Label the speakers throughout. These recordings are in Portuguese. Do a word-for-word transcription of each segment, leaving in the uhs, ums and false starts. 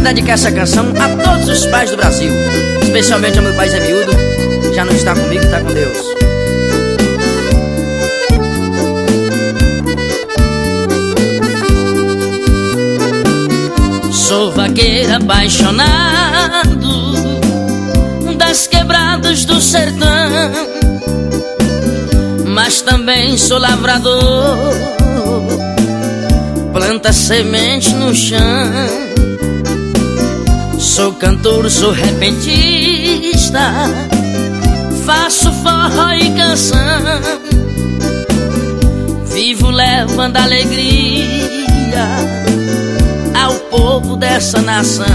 Speaker 1: dedicar essa canção a todos os pais do Brasil, especialmente ao meu pai Zé Miúdo. Já não está comigo, está com Deus. Sou vaqueiro apaixonado das quebradas do sertão, mas também sou lavrador, planta semente no chão. Sou cantor, sou repentista, faço forró e canção, vivo levando alegria ao povo dessa nação.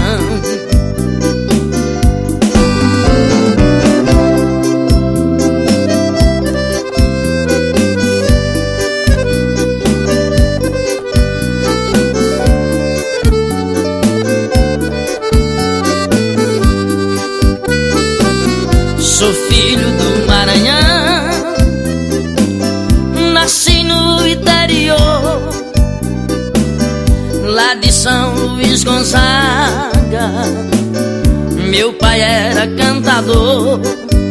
Speaker 1: Sou filho do Maranhão, nasci no interior, lá de São Luís Gonzaga. Meu pai era cantador.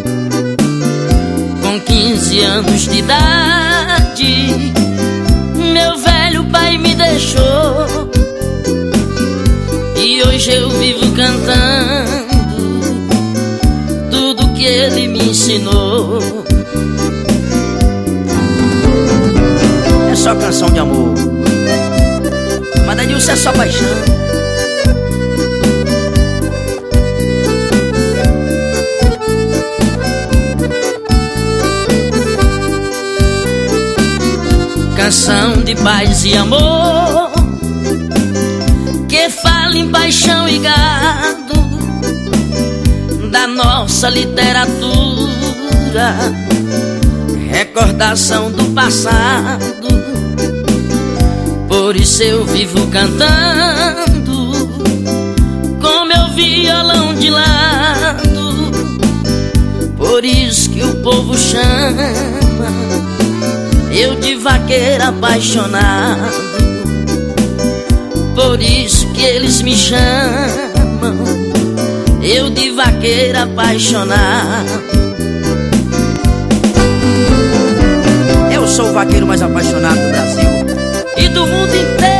Speaker 1: Com quinze anos de idade, meu velho pai me deixou, e hoje eu vivo cantando tudo que ele me ensinou. É só canção de amor, mas Adilson é só paixão. Canção de paz e amor, que fala em paixão e gado, da nossa literatura, recordação do passado. Por isso eu vivo cantando com meu violão de lado. Por isso que o povo chama eu de vaqueiro apaixonado. Por isso que eles me chamam eu de vaqueiro apaixonado. Eu sou o vaqueiro mais apaixonado do Brasil e do mundo inteiro.